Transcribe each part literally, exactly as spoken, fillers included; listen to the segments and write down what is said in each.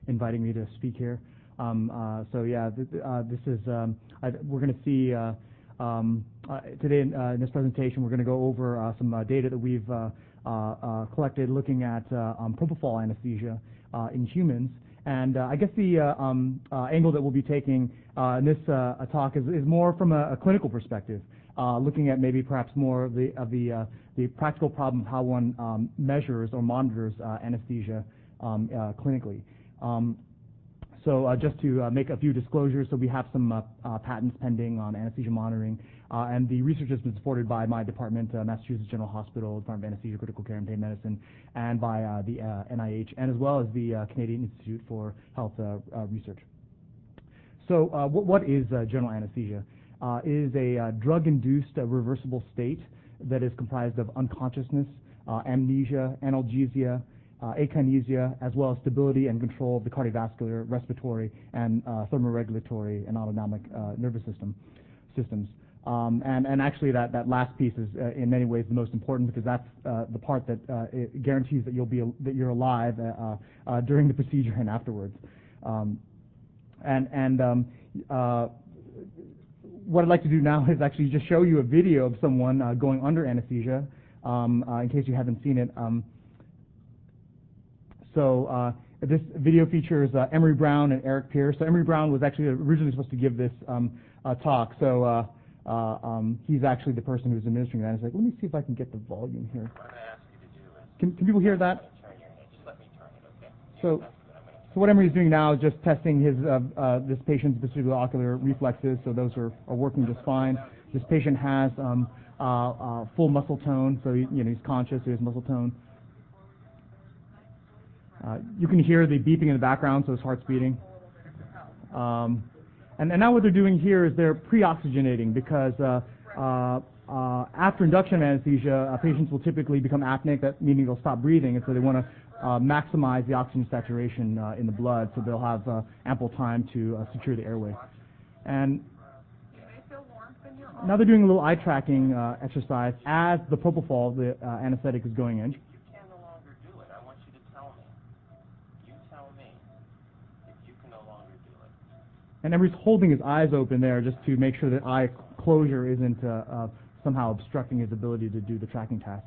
inviting me to speak here. Um, uh, so yeah, th uh, this is um, I, we're going to see uh, um, uh, today in, uh, in this presentation. We're going to go over uh, some uh, data that we've uh, uh, uh, collected looking at uh, um, propofol anesthesia uh, in humans. And uh, I guess the uh, um, uh, angle that we'll be taking uh, in this uh, talk is, is more from a, a clinical perspective, uh, looking at maybe perhaps more of the of the uh, the practical problem of how one um, measures or monitors uh, anesthesia um, uh, clinically. Um, so uh, just to uh, make a few disclosures, so we have some uh, uh, patents pending on anesthesia monitoring, uh, and the research has been supported by my department, uh, Massachusetts General Hospital, Department of Anesthesia, Critical Care, and Pain Medicine, and by uh, the uh, N I H, and as well as the uh, Canadian Institute for Health uh, uh, Research. So uh, what, what is uh, general anesthesia? Uh, it is a uh, drug-induced uh, reversible state that is comprised of unconsciousness, uh, amnesia, analgesia, uh, akinesia, as well as stability and control of the cardiovascular, respiratory, and uh, thermoregulatory and autonomic uh, nervous system systems. Um, and, and actually that, that last piece is uh, in many ways the most important, because that's uh, the part that uh, it guarantees that you'll be that you're alive uh, uh, during the procedure and afterwards. Um, and and um, uh, what I'd like to do now is actually just show you a video of someone uh, going under anesthesia, um, uh, in case you haven't seen it. Um, so uh, this video features uh, Emery Brown and Eric Pierce. So Emery Brown was actually originally supposed to give this um, uh, talk. So uh, uh, um, he's actually the person who's administering that. He's like, let me see if I can get the volume here. What I'm going to ask you to do is, can, can people hear that? turn your head. Just let me turn it, okay? So. So what Emery is doing now is just testing his uh, uh, this patient's vestibulo-ocular reflexes. So those are, are working just fine. This patient has um, uh, uh, full muscle tone, so he, you know he's conscious. So he has muscle tone. Uh, you can hear the beeping in the background, so his heart's beating. Um, and, and now what they're doing here is they're pre-oxygenating, because uh, uh, uh, after induction of anesthesia, uh, patients will typically become apneic, that meaning they'll stop breathing, and so they want to Uh, maximize the oxygen saturation uh, in the blood, so they'll have uh, ample time to uh, secure the airway. And now they're doing a little eye tracking uh, exercise as the propofol, the uh, anesthetic, is going in. You can no longer do it. I want you to tell me. You tell me if you can no longer do it. And Emery's holding his eyes open there just to make sure that eye closure isn't uh, uh, somehow obstructing his ability to do the tracking task.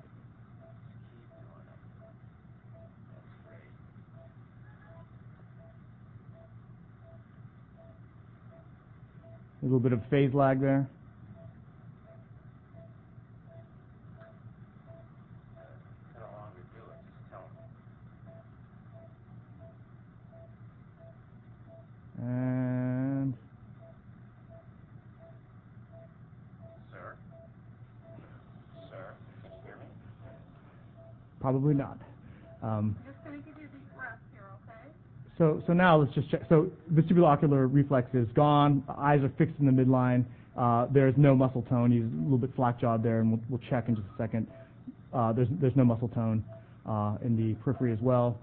A little bit of phase lag there. You can no longer do it. Just tell me. And Sir? Sir, can you hear me? probably not. Um, Just going to give you a deep breath here, okay? So, so now let's just check. So vestibulo-ocular reflex is gone. Eyes are fixed in the midline. Uh, there's no muscle tone. He's a little bit slack-jawed there, and we'll, we'll check in just a second. Uh, there's, there's no muscle tone uh, in the periphery as well.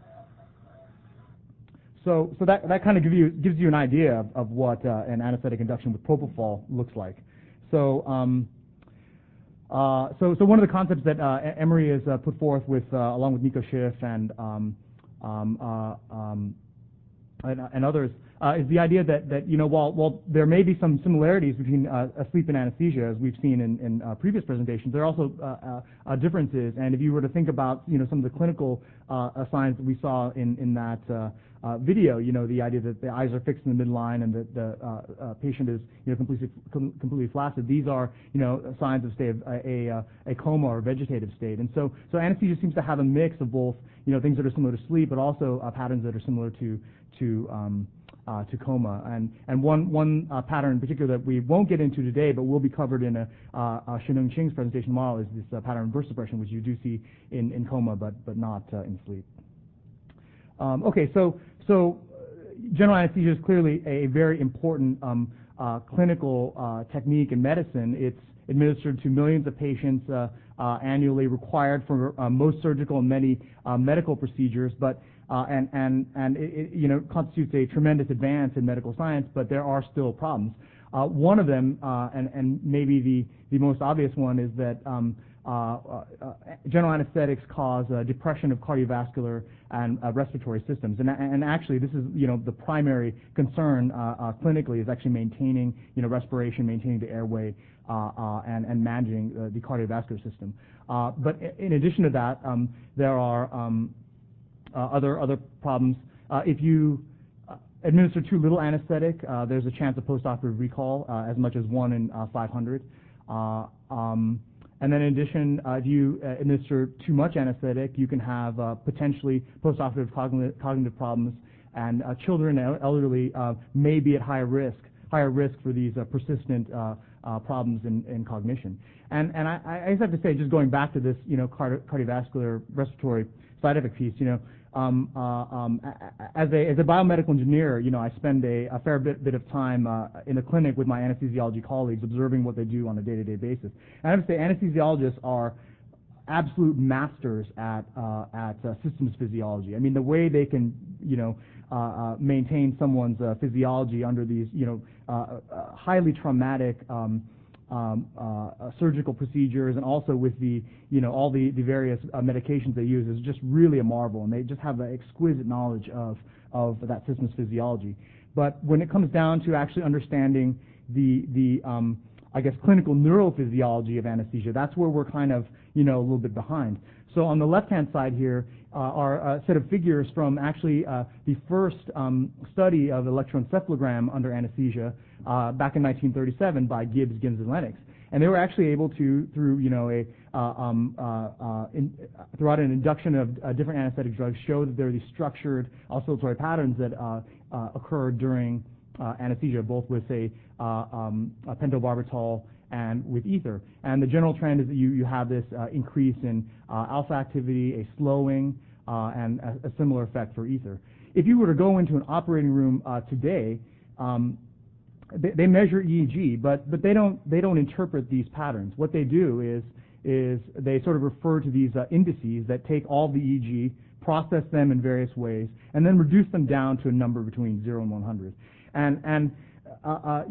So, so that, that kind of gives you, gives you an idea of, of what uh, an anesthetic induction with propofol looks like. So, um, uh, so, so one of the concepts that uh, Emery has uh, put forth with, uh, along with Nico Schiff and um, um, uh, um, And, and others, uh, is the idea that, that you know, while, while there may be some similarities between uh, sleep and anesthesia, as we've seen in, in uh, previous presentations, there are also uh, uh, uh, differences. And if you were to think about, you know, some of the clinical uh, signs that we saw in, in that uh, uh, video, you know, the idea that the eyes are fixed in the midline and that the uh, uh, patient is, you know, completely, com completely flaccid, these are, you know, signs of, say, a, a, a coma or vegetative state. And so, so anesthesia seems to have a mix of both, you know, things that are similar to sleep, but also uh, patterns that are similar to to um, uh, to coma. And and one one uh, pattern in particular that we won't get into today, but will be covered in a, uh, uh, Shinung Ching's presentation tomorrow, is this uh, pattern of burst suppression, which you do see in, in coma, but but not uh, in sleep. Um, okay, so so general anesthesia is clearly a very important um, uh, clinical uh, technique in medicine. It's administered to millions of patients uh, uh, annually, required for uh, most surgical and many uh, medical procedures, but uh, and and and it, it, you know, constitutes a tremendous advance in medical science. But there are still problems. Uh, one of them, uh, and and maybe the the most obvious one, is that um, uh, uh, general anesthetics cause uh, depression of cardiovascular and uh, respiratory systems. And, and actually, this is, you know, the primary concern uh, uh, clinically is actually maintaining, you know, respiration, maintaining the airway, uh, uh, and, and managing uh, the cardiovascular system. Uh, but in addition to that, um, there are um, uh, other other problems. Uh, if you uh, administer too little anesthetic, uh, there's a chance of postoperative recall, uh, as much as one in uh, five hundred. Uh, um, and then in addition, uh, if you uh, administer too much anesthetic, you can have uh, potentially postoperative cognitive, cognitive problems, and uh, children and elderly uh, may be at higher risk, higher risk for these uh, persistent uh, uh, problems in, in cognition. And, and I, I just have to say, just going back to this, you know, cardi cardiovascular respiratory side effect piece, you know, Um, uh, um, as, a, as a biomedical engineer, you know, I spend a, a fair bit, bit of time uh, in the clinic with my anesthesiology colleagues, observing what they do on a day-to-day basis. And I have to say, anesthesiologists are absolute masters at uh, at uh, systems physiology. I mean, the way they can, you know, uh, uh, maintain someone's uh, physiology under these, you know, uh, uh, highly traumatic Um, Um, uh, uh, surgical procedures, and also with the, you know, all the, the various uh, medications they use, is just really a marvel, and they just have the exquisite knowledge of, of that system's physiology. But when it comes down to actually understanding the, the um, I guess, clinical neurophysiology of anesthesia, that's where we're kind of, you know, a little bit behind. So on the left-hand side here uh, are a set of figures from actually uh, the first um, study of electroencephalogram under anesthesia uh, back in nineteen thirty-seven by Gibbs, Gims, and Lennox. And they were actually able to, through, you know, a uh, um, uh, uh, in, uh, throughout an induction of uh, different anesthetic drugs, show that there are these structured oscillatory patterns that uh, uh, occur during uh, anesthesia, both with, say, uh, um, uh, pentobarbital and with ether. And the general trend is that you, you have this uh, increase in uh, alpha activity, a slowing, uh, and a, a similar effect for ether. If you were to go into an operating room uh, today, um, they, they measure E E G, but, but they, don't, they don't interpret these patterns. What they do is, is they sort of refer to these uh, indices that take all the E E G, process them in various ways, and then reduce them down to a number between zero and one hundred. And, and uh, uh,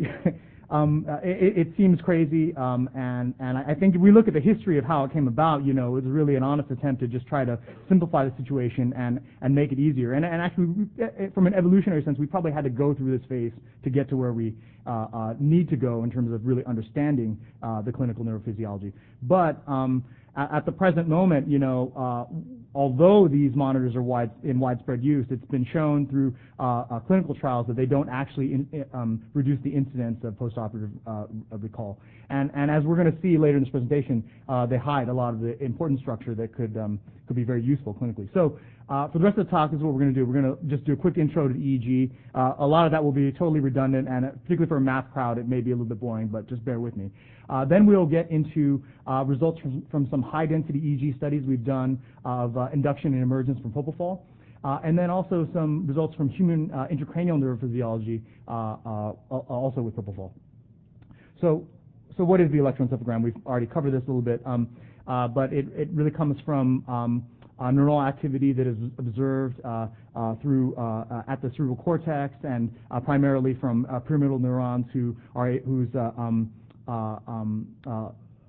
Um, uh, it, it seems crazy, um, and, and I think if we look at the history of how it came about, you know, it was really an honest attempt to just try to simplify the situation and, and make it easier. And, and actually, from an evolutionary sense, we probably had to go through this phase to get to where we uh, uh, need to go in terms of really understanding uh, the clinical neurophysiology. But um, at, at the present moment, you know, uh, although these monitors are wide, in widespread use, it's been shown through uh, uh, clinical trials that they don't actually in, um, reduce the incidence of postoperative uh, recall. And, and as we're going to see later in this presentation, uh, they hide a lot of the important structure that could, um, could be very useful clinically. So uh, for the rest of the talk, this is what we're going to do. We're going to just do a quick intro to E E G. Uh, a lot of that will be totally redundant, and uh, particularly for a math crowd, it may be a little bit boring, but just bear with me. Uh, then we'll get into uh, results from, from some high-density E E G studies we've done of uh, induction and emergence from propofol. Uh, and then also some results from human uh, intracranial neurophysiology, uh, uh, also with propofol. So, so what is the electroencephalogram? We've already covered this a little bit, um, uh, but it, it really comes from um, uh, neural activity that is observed uh, uh, through uh, uh, at the cerebral cortex, and uh, primarily from uh, pyramidal neurons who are whose uh, um, uh, um, uh,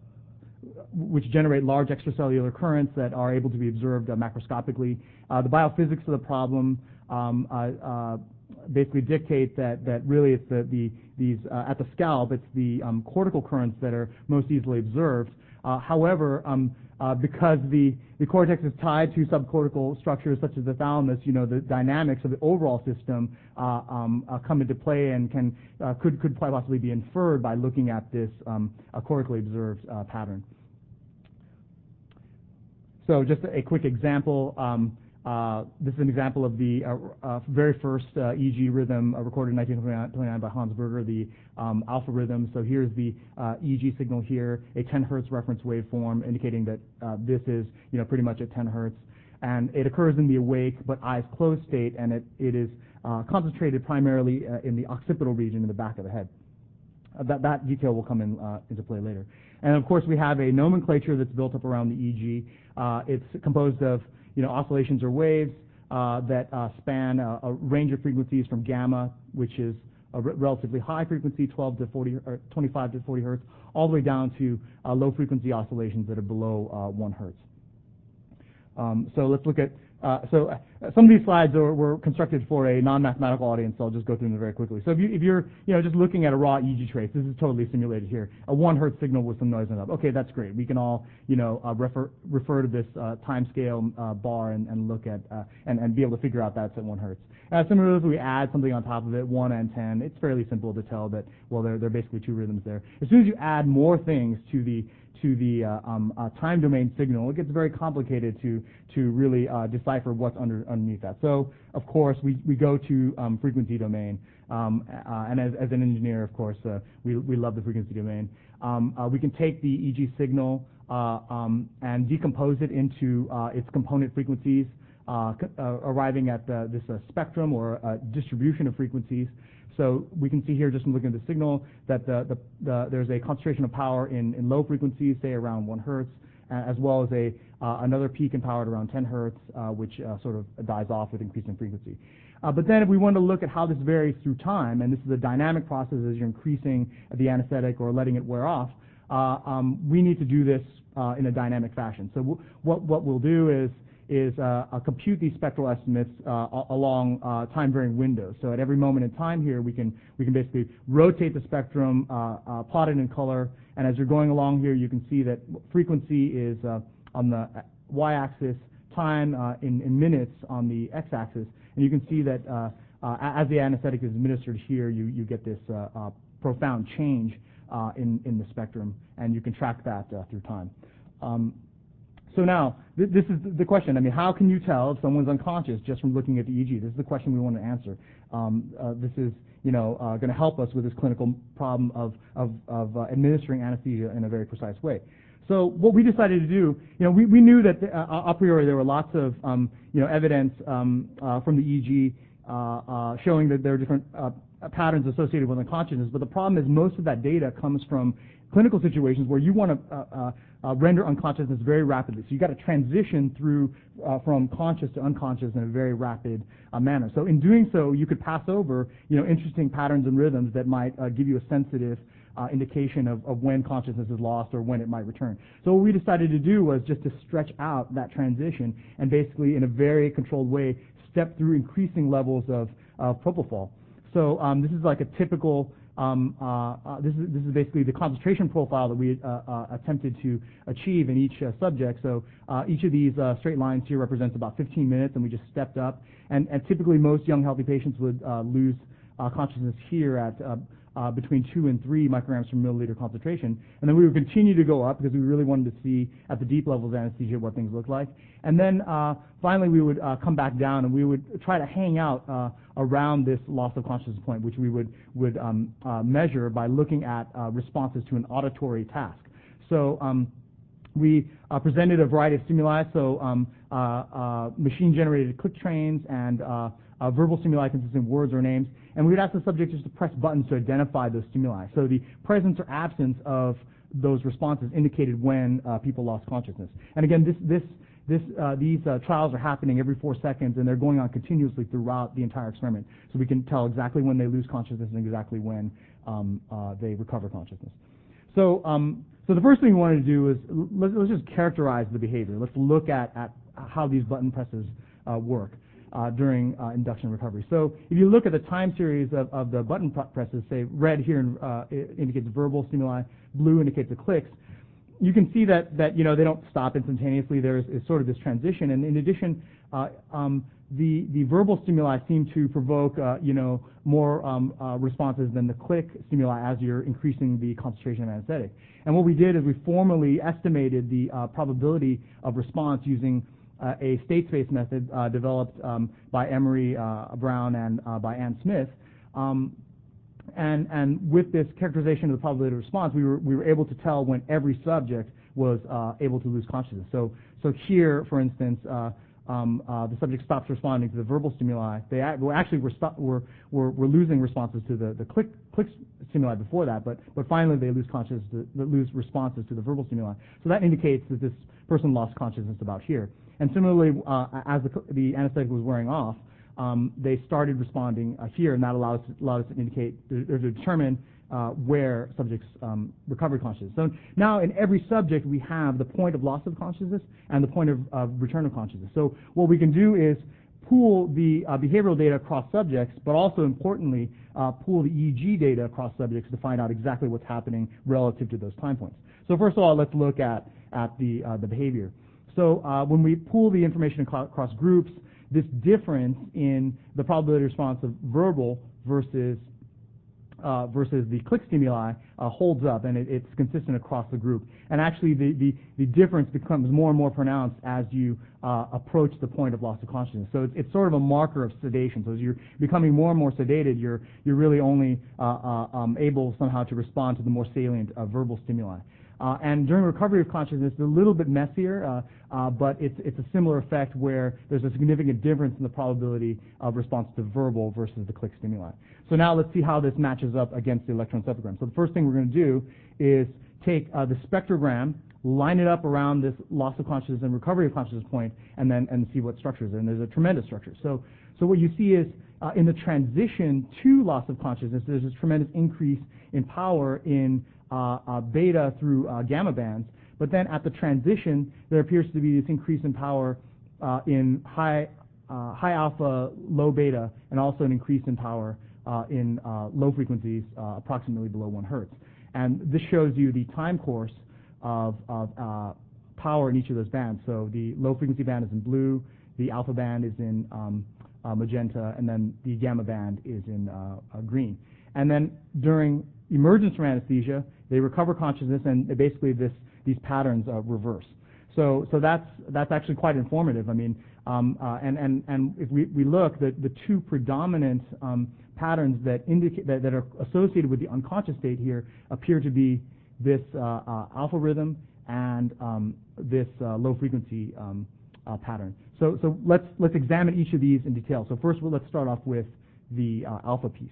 which generate large extracellular currents that are able to be observed uh, macroscopically. Uh, the biophysics of the problem um, uh, uh, basically dictate that, that really it's the, the, these, uh, at the scalp, it's the um, cortical currents that are most easily observed. Uh, however, um, uh, because the, the cortex is tied to subcortical structures such as the thalamus, you know, the dynamics of the overall system uh, um, uh, come into play and can, uh, could, could possibly be inferred by looking at this um, uh, cortically observed uh, pattern. So just a quick example. Um, uh, this is an example of the uh, uh, very first uh, E E G rhythm uh, recorded in nineteen twenty-nine by Hans Berger, the um, alpha rhythm. So here's the uh, E E G signal here, a ten hertz reference waveform indicating that uh, this is, you know, pretty much at ten hertz. And it occurs in the awake but eyes closed state, and it, it is uh, concentrated primarily uh, in the occipital region in the back of the head. Uh, that, that detail will come in, uh, into play later. And of course, we have a nomenclature that's built up around the E E G. Uh, it's composed of, you know, oscillations or waves, uh, that uh, span a, a range of frequencies from gamma, which is a re relatively high frequency, twelve to forty, or twenty-five to forty hertz, all the way down to uh, low frequency oscillations that are below uh, one hertz. Um, so let's look at, uh, so uh, some of these slides are, were constructed for a non-mathematical audience, so I'll just go through them very quickly. So if, you, if you're you know, just looking at a raw E E G trace, this is totally simulated here. A one hertz signal with some noise on it. Okay, that's great. We can all you know, uh, refer, refer to this uh, time scale uh, bar and, and look at, uh, and, and be able to figure out that's at one hertz. Uh, similarly, if we add something on top of it, one and ten, it's fairly simple to tell that, well, there, there are basically two rhythms there. As soon as you add more things to the to the uh, um, uh, time domain signal, it gets very complicated to to really uh, decipher what's under underneath that. So, of course, we we go to um, frequency domain, um, uh, and as, as an engineer, of course, uh, we we love the frequency domain. Um, uh, we can take the E E G signal uh, um, and decompose it into uh, its component frequencies, uh, uh, arriving at the, this uh, spectrum or uh, distribution of frequencies. So we can see here, just from looking at the signal, that the, the, the, there's a concentration of power in, in low frequencies, say around one hertz, uh, as well as a uh, another peak in power at around ten hertz, uh, which uh, sort of dies off with increasing frequency. Uh, but then if we want to look at how this varies through time, and this is a dynamic process as you're increasing the anesthetic or letting it wear off, uh, um, we need to do this uh, in a dynamic fashion. So w what, what we'll do is is uh, uh, compute these spectral estimates uh, along uh, time-varying windows. So at every moment in time here, we can we can basically rotate the spectrum, uh, uh, plot it in color, and as you're going along here, you can see that frequency is uh, on the y-axis, time uh, in, in minutes on the x-axis, and you can see that uh, uh, as the anesthetic is administered here, you you get this uh, uh, profound change uh, in in the spectrum, and you can track that uh, through time. Um, So now, th this is the question. I mean, how can you tell if someone's unconscious just from looking at the E E G? This is the question we want to answer. Um, uh, this is, you know, uh, going to help us with this clinical problem of, of, of uh, administering anesthesia in a very precise way. So what we decided to do, you know, we, we knew that the, uh, a priori there were lots of, um, you know, evidence um, uh, from the E E G uh, uh, showing that there are different uh, patterns associated with unconsciousness. But the problem is most of that data comes from clinical situations where you want to uh, uh, uh, render unconsciousness very rapidly. So you've got to transition through uh, from conscious to unconscious in a very rapid uh, manner. So in doing so, you could pass over, you know, interesting patterns and rhythms that might uh, give you a sensitive uh, indication of, of when consciousness is lost or when it might return. So what we decided to do was just to stretch out that transition and basically in a very controlled way step through increasing levels of, of propofol. So um, this is like a typical Um, uh, uh, this, is, this is basically the concentration profile that we uh, uh, attempted to achieve in each uh, subject. So uh, each of these uh, straight lines here represents about fifteen minutes, and we just stepped up. And, and typically most young healthy patients would uh, lose uh, consciousness here at uh, uh, between two and three micrograms per milliliter concentration. And then we would continue to go up because we really wanted to see at the deep levels of anesthesia what things look like. And then uh, finally we would uh, come back down and we would try to hang out uh, around this loss of consciousness point, which we would, would um, uh, measure by looking at uh, responses to an auditory task. So um, we uh, presented a variety of stimuli, so um, uh, uh, machine-generated click trains and uh, uh, verbal stimuli consisting of words or names, and we would ask the subject just to press buttons to identify those stimuli. So the presence or absence of those responses indicated when uh, people lost consciousness. And again, this, this, this, uh, these uh, trials are happening every four seconds, and they're going on continuously throughout the entire experiment. So we can tell exactly when they lose consciousness and exactly when um, uh, they recover consciousness. So, um, so the first thing we wanted to do is let's, let's just characterize the behavior. Let's look at, at how these button presses uh, work uh, during uh, induction recovery. So if you look at the time series of, of the button presses, say red here uh, indicates verbal stimuli, blue indicates the clicks, you can see that, that you know, they don't stop instantaneously. There is, is sort of this transition. And in addition, uh, um, the, the verbal stimuli seem to provoke uh, you know, more um, uh, responses than the click stimuli as you're increasing the concentration of anesthetic. And what we did is we formally estimated the uh, probability of response using uh, a state space method uh, developed um, by Emery uh, Brown and uh, by Ann Smith. Um, And, and with this characterization of the probability of response, we were, we were able to tell when every subject was uh, able to lose consciousness. So, so here, for instance, uh, um, uh, the subject stops responding to the verbal stimuli. They act, well, actually were, stop, were, were, were losing responses to the, the click, click stimuli before that, but, but finally they lose consciousness, to, lose responses to the verbal stimuli. So that indicates that this person lost consciousness about here. And similarly, uh, as the, the anesthetic was wearing off, um, they started responding uh, here, and that allowed us, allowed us to indicate, or to determine uh, where subjects um, recovered consciousness. So now in every subject we have the point of loss of consciousness and the point of, of return of consciousness. So what we can do is pool the uh, behavioral data across subjects, but also importantly, uh, pool the E E G data across subjects to find out exactly what's happening relative to those time points. So first of all, let's look at, at the, uh, the behavior. So uh, when we pool the information across groups, this difference in the probability response of verbal versus Uh, versus the click stimuli uh, holds up, and it, it's consistent across the group. And actually, the, the, the difference becomes more and more pronounced as you uh, approach the point of loss of consciousness. So it's, it's sort of a marker of sedation. So as you're becoming more and more sedated, you're, you're really only uh, uh, um, able somehow to respond to the more salient uh, verbal stimuli. Uh, and during recovery of consciousness, it's a little bit messier, uh, uh, but it's, it's a similar effect where there's a significant difference in the probability of response to verbal versus the click stimuli. So now let's see how this matches up against the electroencephalogram. So the first thing we're going to do is take uh, the spectrogram, line it up around this loss of consciousness and recovery of consciousness point, and then and see what structures are. And there's a tremendous structure. So, so what you see is uh, in the transition to loss of consciousness, there's this tremendous increase in power in uh, uh, beta through uh, gamma bands. But then at the transition, there appears to be this increase in power uh, in high, uh, high alpha, low beta, and also an increase in power uh, in uh, low frequencies, uh, approximately below one hertz. And this shows you the time course of, of uh, power in each of those bands. So the low frequency band is in blue, the alpha band is in um, uh, magenta, and then the gamma band is in uh, uh, green. And then during emergence from anesthesia, they recover consciousness, and basically this, these patterns uh, reverse. So, so that's, that's actually quite informative. I mean, um, uh, and, and, and if we, we look, the, the two predominant um, patterns that indicate that, that are associated with the unconscious state here appear to be this uh, uh, alpha rhythm and um, this uh, low frequency um, uh, pattern. So, so let's, let's examine each of these in detail. So first, well, let's start off with the uh, alpha piece.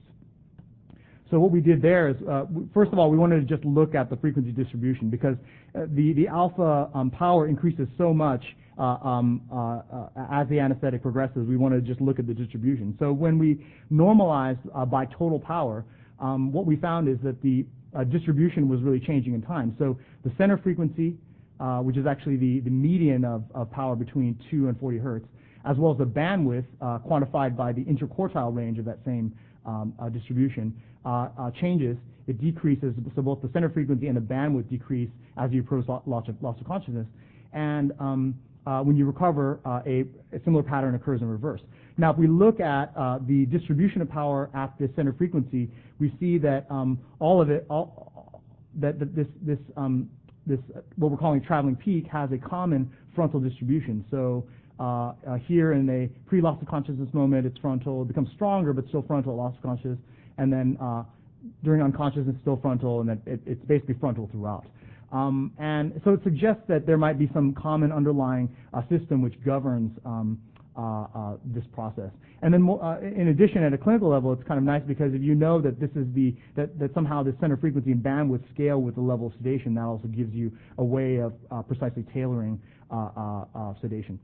So what we did there is, uh, first of all, we wanted to just look at the frequency distribution because uh, the, the alpha um, power increases so much uh, um, uh, uh, as the anesthetic progresses. We wanted to just look at the distribution. So when we normalized uh, by total power, um, what we found is that the uh, distribution was really changing in time. So the center frequency, uh, which is actually the, the median of, of power between two and forty hertz, as well as the bandwidth uh, quantified by the interquartile range of that same um, uh, distribution, Uh, uh, changes, it decreases, so both the center frequency and the bandwidth decrease as you approach loss of, loss of consciousness. And um, uh, when you recover, uh, a, a similar pattern occurs in reverse. Now, if we look at uh, the distribution of power at this center frequency, we see that um, all of it, all, that, that this, this, um, this uh, what we're calling traveling peak has a common frontal distribution. So uh, uh, here in a pre-loss of consciousness moment, it's frontal. It becomes stronger, but still frontal at loss of consciousness. And then uh, during unconsciousness, still frontal, and that it, it's basically frontal throughout. Um, and so it suggests that there might be some common underlying uh, system which governs um, uh, uh, this process. And then, more, uh, in addition, at a clinical level, it's kind of nice because if you know that this is the that, that somehow the center frequency and bandwidth scale with the level of sedation, that also gives you a way of uh, precisely tailoring uh, uh, uh, sedation.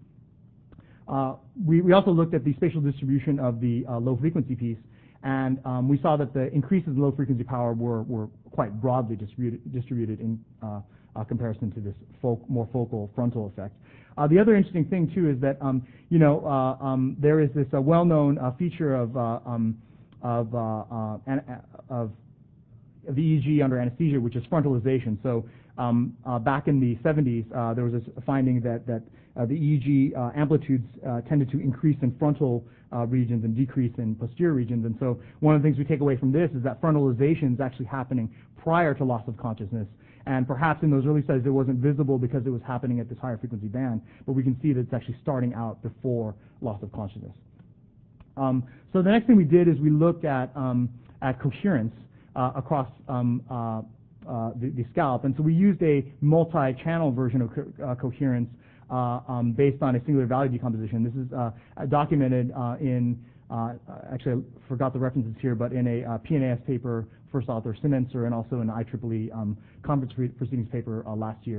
Uh, we, we also looked at the spatial distribution of the uh, low frequency piece. And um, we saw that the increases in low frequency power were, were quite broadly distributed, distributed in uh, uh, comparison to this folk, more focal frontal effect. Uh, the other interesting thing too is that um, you know uh, um, there is this uh, well-known uh, feature of uh, um, of, uh, uh, an, of the E E G under anesthesia, which is frontalization. So um, uh, back in the seventies, uh, there was this finding that that uh, the E E G uh, amplitudes uh, tended to increase in frontal uh, regions and decrease in posterior regions. And so one of the things we take away from this is that frontalization is actually happening prior to loss of consciousness. And perhaps in those early studies it wasn't visible because it was happening at this higher frequency band, but we can see that it's actually starting out before loss of consciousness. Um, so the next thing we did is we looked at, um, at coherence uh, across um, uh, uh, the, the scalp. And so we used a multi-channel version of co uh, coherence uh, um, based on a singular value decomposition. This is uh, documented uh, in, uh, actually I forgot the references here, but in a uh, P N A S paper, first author Simenser, and also in an I triple E um, conference proceedings paper uh, last year.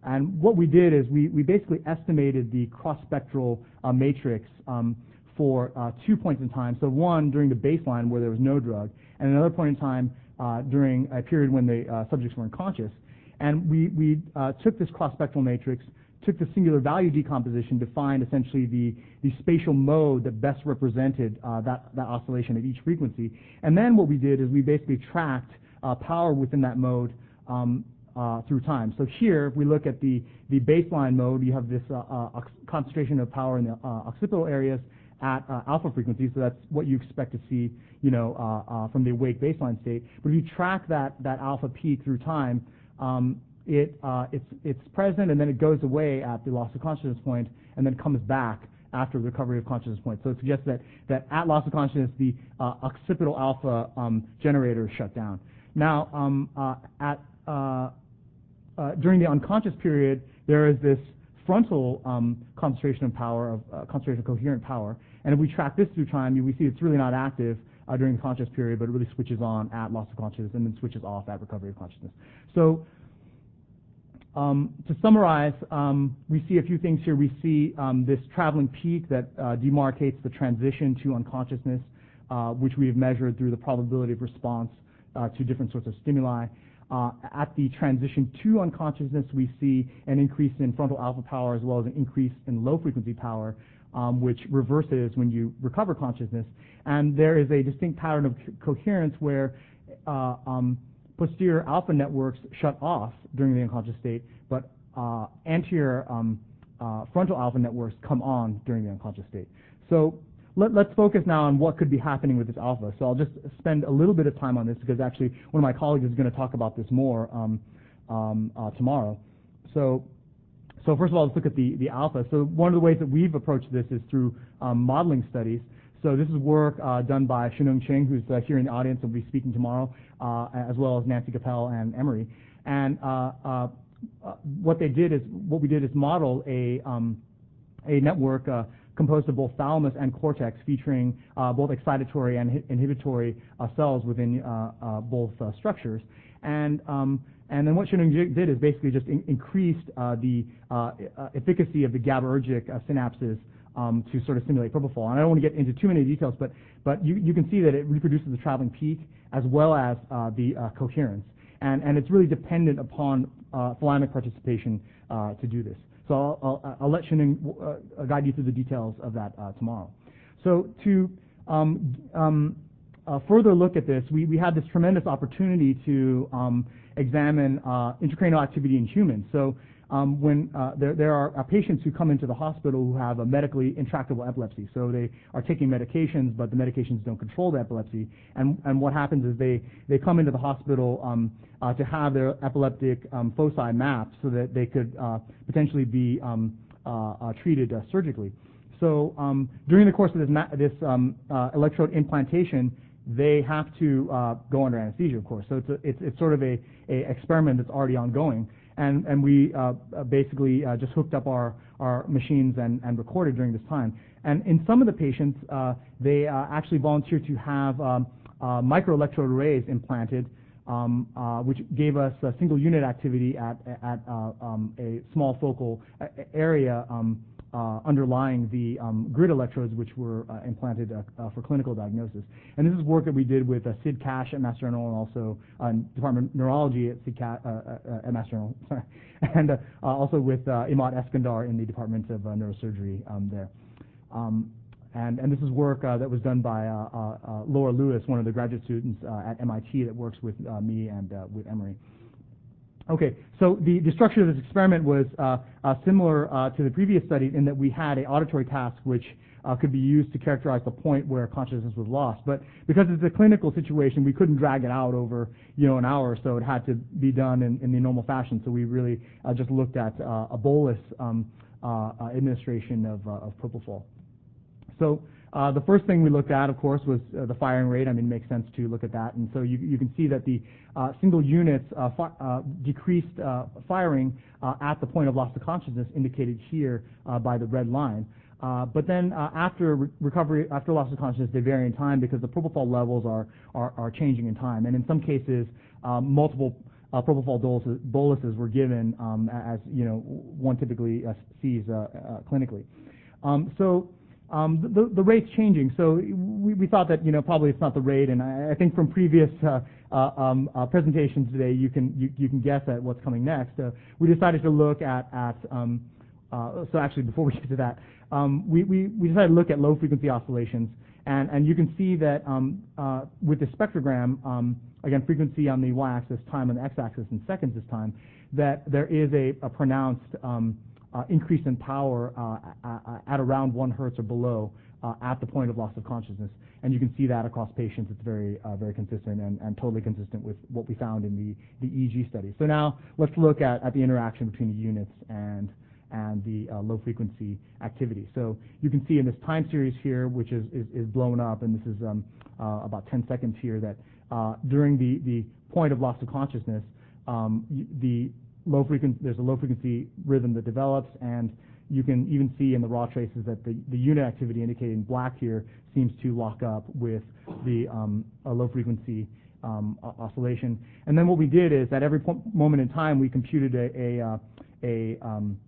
And what we did is we, we basically estimated the cross-spectral uh, matrix um, for uh, two points in time. So one during the baseline where there was no drug, and another point in time uh, during a period when the uh, subjects were unconscious. And we, we uh, took this cross-spectral matrix, took the singular value decomposition to find essentially the, the spatial mode that best represented uh, that, that oscillation at each frequency. And then what we did is we basically tracked uh, power within that mode um, uh, through time. So here, if we look at the, the baseline mode, you have this uh, uh, concentration of power in the uh, occipital areas at uh, alpha frequency, so that's what you expect to see, you know, uh, uh, from the awake baseline state. But if you track that, that alpha peak through time, um, it, uh, it's, it's present and then it goes away at the loss of consciousness point and then comes back after the recovery of consciousness point. So it suggests that, that at loss of consciousness, the uh, occipital alpha um, generator is shut down. Now, um, uh, at, uh, uh, during the unconscious period, there is this frontal um, concentration of power, of uh, concentration of coherent power. And if we track this through time, we see it's really not active uh, during the conscious period, but it really switches on at loss of consciousness and then switches off at recovery of consciousness. So um, to summarize, um, we see a few things here. We see um, this traveling peak that uh, demarcates the transition to unconsciousness, uh, which we have measured through the probability of response uh, to different sorts of stimuli. Uh, at the transition to unconsciousness, we see an increase in frontal alpha power as well as an increase in low frequency power, um, which reverses when you recover consciousness. And there is a distinct pattern of co coherence where uh, um, posterior alpha networks shut off during the unconscious state, but uh, anterior um, uh, frontal alpha networks come on during the unconscious state. So Let, let's focus now on what could be happening with this alpha. So I'll just spend a little bit of time on this because actually one of my colleagues is going to talk about this more um, um, uh, tomorrow. So, so first of all, let's look at the, the alpha. So one of the ways that we've approached this is through um, modeling studies. So this is work uh, done by Shenung Ching, who's uh, here in the audience and will be speaking tomorrow, uh, as well as Nancy Capel and Emery. And uh, uh, uh, what they did is, what we did is model a, um, a network uh, composed of both thalamus and cortex, featuring uh, both excitatory and inhibitory uh, cells within uh, uh, both uh, structures. And, um, and then what Shenung did is basically just in increased uh, the uh, efficacy of the GABAergic uh, synapses um, to sort of stimulate propofol. And I don't want to get into too many details, but, but you, you can see that it reproduces the traveling peak as well as uh, the uh, coherence. And, and it's really dependent upon uh, thalamic participation uh, to do this. So I'll, I'll, I'll let Shenung uh, guide you through the details of that uh, tomorrow. So to um, um, uh, further look at this, we, we had this tremendous opportunity to um, examine uh, intracranial activity in humans. So um, when uh, there, there are uh, patients who come into the hospital who have a medically intractable epilepsy. So they are taking medications, but the medications don't control the epilepsy. And, and what happens is they, they come into the hospital um, uh, to have their epileptic um, foci mapped so that they could uh, potentially be um, uh, uh, treated uh, surgically. So um, during the course of this, this um, uh, electrode implantation, they have to uh, go under anesthesia, of course. So it's, a, it's, it's sort of a, a experiment that's already ongoing. And, and we uh, basically uh, just hooked up our, our machines and, and recorded during this time. And in some of the patients, uh, they uh, actually volunteered to have um, uh, microelectrode arrays implanted, um, uh, which gave us a single unit activity at, at uh, um, a small focal area um, uh, underlying the um, grid electrodes which were uh, implanted uh, uh, for clinical diagnosis. And this is work that we did with uh, Sid Cash at Mass General and also uh, Department of Neurology at Sid Cash, uh, uh, at Mass General, sorry, and uh, uh, also with uh, Imad Eskandar in the Department of uh, Neurosurgery um, there. Um, and, and this is work uh, that was done by uh, uh, uh, Laura Lewis, one of the graduate students uh, at M I T that works with uh, me and uh, with Emery. Okay, so the, the structure of this experiment was uh, uh, similar uh, to the previous study in that we had an auditory task which uh, could be used to characterize the point where consciousness was lost. But because it's a clinical situation, we couldn't drag it out over you know an hour or so. It had to be done in, in the normal fashion. So we really uh, just looked at uh, a bolus um, uh, uh, administration of, uh, of propofol. So uh, the first thing we looked at, of course, was uh, the firing rate. I mean, it makes sense to look at that. And so you, you can see that the uh, single units uh, fi uh, decreased uh, firing uh, at the point of loss of consciousness, indicated here uh, by the red line. Uh, but then uh, after re recovery, after loss of consciousness, they vary in time because the propofol levels are, are, are changing in time. And in some cases, uh, multiple uh, propofol boluses, boluses were given um, as, you know, one typically uh, sees uh, uh, clinically. Um, so um, the, the rate's changing. So we, we thought that, you know, probably it's not the rate, and I, I think from previous uh, uh, um, uh, presentations today, you can you, you can guess at what's coming next. Uh, we decided to look at at um, uh, so actually before we get to that, um, we, we we decided to look at low frequency oscillations, and and you can see that um, uh, with the spectrogram, um, again frequency on the y-axis, time on the x-axis, in seconds this time, that there is a, a pronounced um, Uh, increase in power uh, at around one hertz or below uh, at the point of loss of consciousness, and you can see that across patients. It's very, uh, very consistent and, and totally consistent with what we found in the, the E E G study. So now let's look at, at the interaction between the units and and the uh, low frequency activity. So you can see in this time series here, which is is, is blown up, and this is um, uh, about ten seconds here, that uh, during the the point of loss of consciousness, um, the low frequency, there's a low frequency rhythm that develops, and you can even see in the raw traces that the, the unit activity indicated in black here seems to lock up with the um, a low frequency um, oscillation. And then what we did is at every moment in time we computed a a, uh, a, um,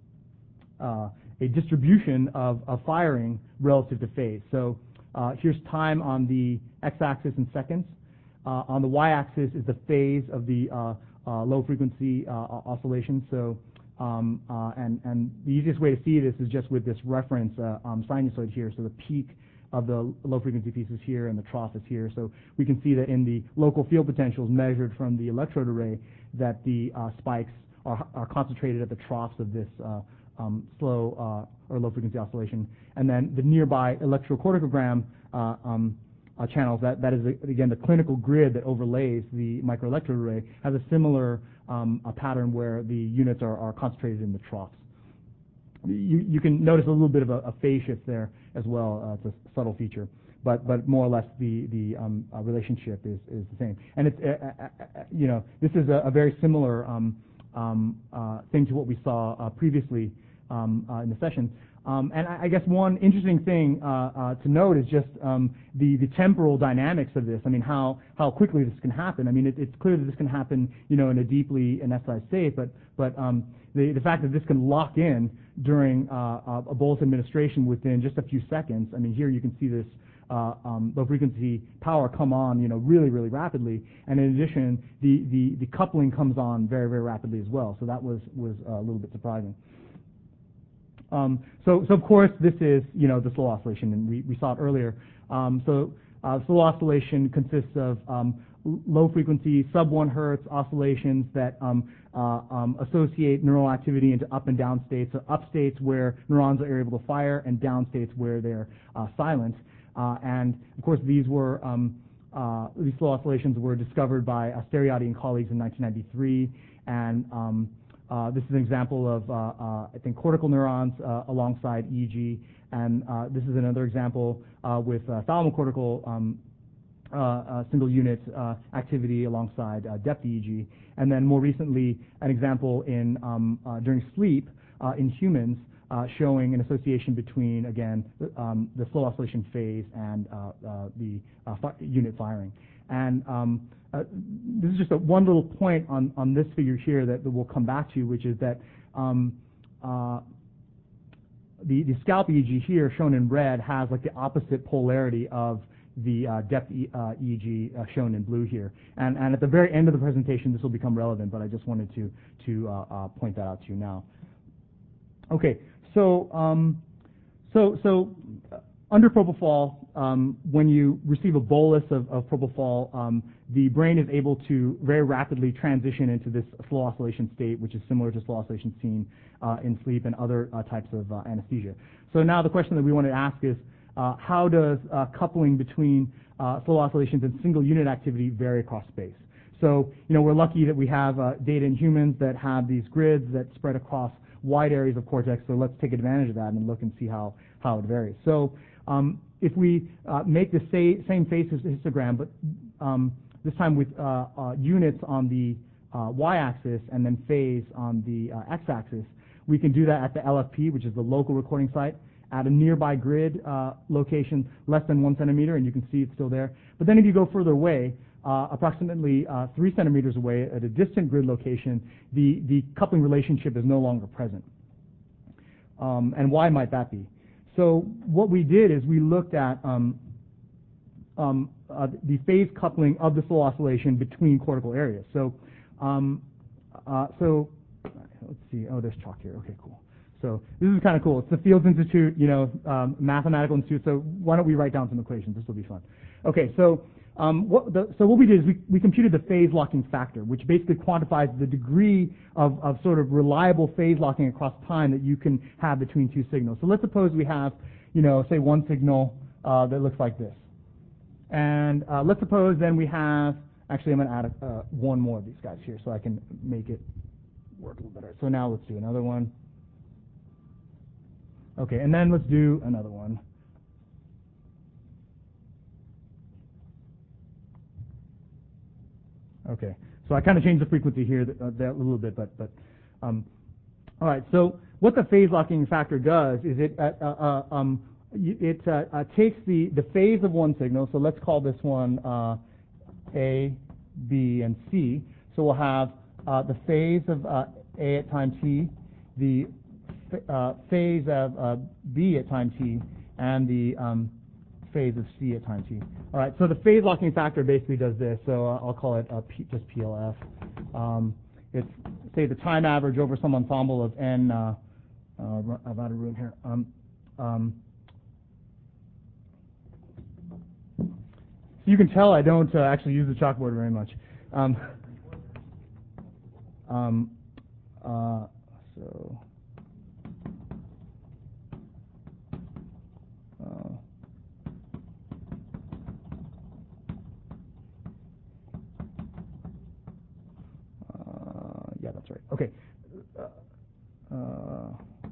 uh, a distribution of, of firing relative to phase. So uh, here's time on the x-axis in seconds. Uh, on the y-axis is the phase of the uh, Uh, low frequency uh, oscillation. So, um, uh, and, and the easiest way to see this is just with this reference uh, um, sinusoid here. So the peak of the low frequency piece is here and the trough is here. So we can see that in the local field potentials measured from the electrode array, that the uh, spikes are, are concentrated at the troughs of this uh, um, slow uh, or low frequency oscillation. And then the nearby electrocorticogram uh, um, Uh, channels, that, that is, uh, again, the clinical grid that overlays the microelectrode array, has a similar um, a pattern where the units are, are concentrated in the troughs. You, you can notice a little bit of a, a phase shift there as well. Uh, it's a subtle feature, but but more or less the, the um, uh, relationship is, is the same. And it's, uh, uh, uh, you know, this is a, a very similar um, um, uh, thing to what we saw uh, previously um, uh, in the session. Um, and I, I guess one interesting thing uh, uh, to note is just um, the, the temporal dynamics of this. I mean, how, how quickly this can happen. I mean, it, it's clear that this can happen, you know, in a deeply anesthetized state, but, but um, the, the fact that this can lock in during uh, a bolus administration within just a few seconds. I mean, here you can see this uh, um, low frequency power come on, you know, really, really rapidly. And in addition, the, the, the coupling comes on very, very rapidly as well. So that was, was a little bit surprising. Um, so, so of course, this is, you know, the slow oscillation, and we, we saw it earlier. Um, so, uh, slow oscillation consists of um, low frequency, sub one hertz oscillations that um, uh, um, associate neural activity into up and down states. So, up states where neurons are able to fire, and down states where they're uh, silent. Uh, and of course, these were um, uh, these slow oscillations were discovered by Asteriati and colleagues in nineteen ninety-three, and um, Uh, this is an example of, uh, uh, I think, cortical neurons uh, alongside E E G, and uh, this is another example uh, with uh, thalamocortical um, uh, uh, single unit uh, activity alongside uh, depth E E G, and then more recently an example in um, uh, during sleep uh, in humans uh, showing an association between, again, um, the slow oscillation phase and uh, uh, the uh, fi unit firing. And um, uh, this is just a, one little point on, on this figure here that, that we'll come back to, which is that um, uh, the, the scalp E E G here, shown in red, has like the opposite polarity of the uh, depth e, uh, E E G uh, shown in blue here. And, and at the very end of the presentation, this will become relevant, but I just wanted to, to uh, uh, point that out to you now. Okay, so, um, so, so uh, under propofol, um, when you receive a bolus of, of propofol, um, the brain is able to very rapidly transition into this slow oscillation state, which is similar to slow oscillation seen uh, in sleep and other uh, types of uh, anesthesia. So now the question that we want to ask is, uh, how does uh, coupling between uh, slow oscillations and single unit activity vary across space? So, you know, we're lucky that we have uh, data in humans that have these grids that spread across wide areas of cortex, so let's take advantage of that and look and see how, how it varies. So um, if we uh, make the sa same phase histogram, but um, this time with uh, uh, units on the uh, y-axis and then phase on the uh, x-axis, we can do that at the L F P, which is the local recording site, at a nearby grid uh, location less than one centimeter, and you can see it's still there. But then if you go further away, uh, approximately uh, three centimeters away at a distant grid location, the, the coupling relationship is no longer present. Um, and why might that be? So what we did is we looked at um, um, uh, the phase coupling of the slow oscillation between cortical areas. So, um, uh, so let's see. Oh, there's chalk here. Okay, cool. So this is kind of cool. It's the Fields Institute, you know, um, Mathematical Institute. So why don't we write down some equations? This will be fun. Okay, so um, what the, so what we did is we, we computed the phase locking factor, which basically quantifies the degree of, of sort of reliable phase locking across time that you can have between two signals. So let's suppose we have, you know, say one signal uh, that looks like this. And uh, let's suppose then we have, actually I'm going to add a, uh, one more of these guys here so I can make it work a little better. So now let's do another one. Okay, and then let's do another one. Okay, so I kind of changed the frequency here th uh, that a little bit, but but um, all right. So what the phase locking factor does is it uh, uh, um, it uh, uh, takes the the phase of one signal. So let's call this one uh, A, B, and C. So we'll have uh, the phase of uh, A at time t, the uh, phase of uh, B at time t, and the um, phase of C at time t. All right, so the phase locking factor basically does this. So uh, I'll call it uh, P, just P L F. Um, it's, say, the time average over some ensemble of n. Uh, uh, I'm out of room here. Um, um, so you can tell I don't uh, actually use the chalkboard very much. Um, um, uh, so. Uh, uh, yeah, that's right. Okay. Uh, uh,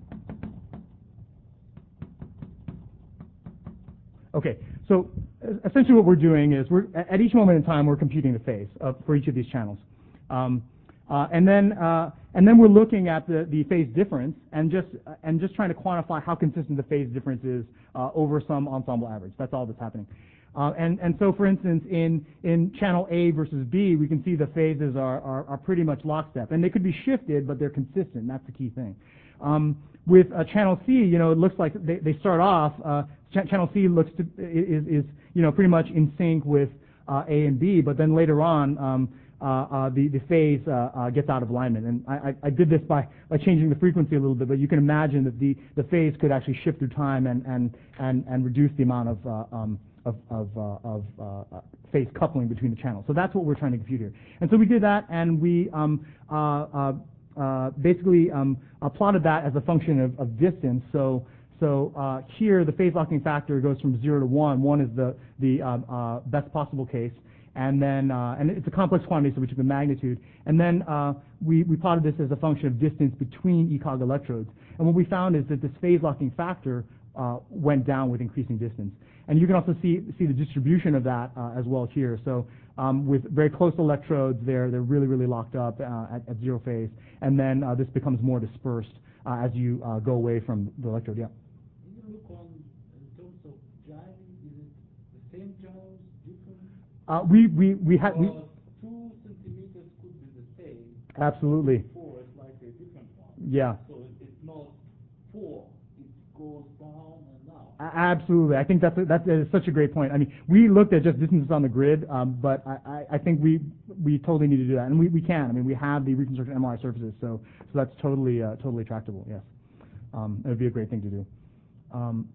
okay. So essentially, what we're doing is we're at each moment in time we're computing the phase uh, for each of these channels, um, uh, and then uh, and then we're looking at the the phase difference and just uh, and just trying to quantify how consistent the phase difference is uh, over some ensemble average. That's all that's happening. Uh, and, and so, for instance, in, in channel A versus B, we can see the phases are, are, are pretty much lockstep. And they could be shifted, but they're consistent. And that's the key thing. Um, with uh, channel C, you know, it looks like they, they start off, uh, ch channel C looks to, is, is, you know, pretty much in sync with uh, A and B, but then later on, um, uh, uh, the, the phase uh, uh, gets out of alignment. And I, I, I did this by, by changing the frequency a little bit, but you can imagine that the, the phase could actually shift through time and, and, and, and reduce the amount of uh, um, of, of, uh, of uh, phase coupling between the channels. So that's what we're trying to compute here. And so we did that, and we um, uh, uh, uh, basically um, uh, plotted that as a function of, of distance. So, so uh, here the phase locking factor goes from zero to one. One is the, the uh, uh, best possible case. And then, uh, and it's a complex quantity, so we took the magnitude. And then uh, we, we plotted this as a function of distance between E C O G electrodes. And what we found is that this phase locking factor uh, went down with increasing distance. And you can also see, see the distribution of that uh, as well here. So um, with very close electrodes, they're, they're really, really locked up uh, at, at zero phase. And then uh, this becomes more dispersed uh, as you uh, go away from the electrode. Yeah? Can you look on, in terms of jiving, is it the same channels, different? Uh, we, we, we had... We, two centimeters could be the same. Absolutely. Four is like a different one. Yeah. So it's not four, it goes down and down. Absolutely. I think that's, a, that's a, such a great point. I mean, we looked at just distances on the grid, um, but I, I, I think we, we totally need to do that. And we, we can. I mean, we have the reconstructed M R I surfaces, so, so that's totally, uh, totally tractable, yes. Um, it would be a great thing to do. Um,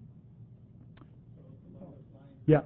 yeah.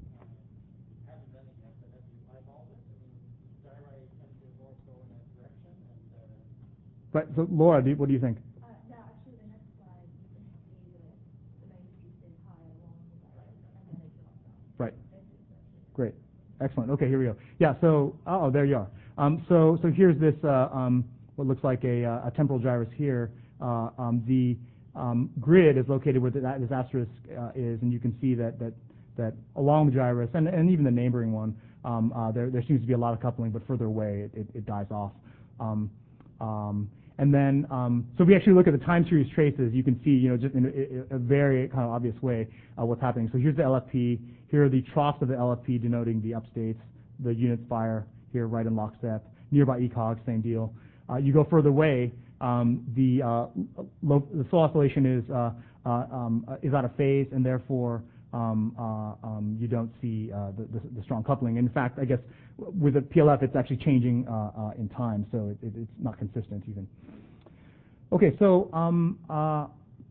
Right. So, Laura, do you, what do you think? Uh, yeah, actually, the next slide, you can see that the magnitude stays high along the gyrus, and then it drops down. Right. Great. Excellent. Okay, here we go. Yeah. So, oh, there you are. Um, so, so here's this uh, um, what looks like a, a temporal gyrus here. Uh, um, the um, grid is located where the, that, this asterisk uh, is, and you can see that that that along the gyrus and, and even the neighboring one, um, uh, there there seems to be a lot of coupling, but further away it, it, it dies off. Um, um, and then, um, so if we actually look at the time series traces, you can see, you know, just in a, a very kind of obvious way uh, what's happening. So here's the L F P. Here are the troughs of the L F P denoting the upstates. the units fire here right in lockstep. Nearby E COG, same deal. Uh, you go further away, um, the, uh, low, the slow oscillation is, uh, uh, um, is out of phase, and therefore um, uh, um, you don't see uh, the, the, the strong coupling. In fact, I guess with the P L F, it's actually changing uh, uh, in time, so it, it, it's not consistent even. Okay, so um, uh,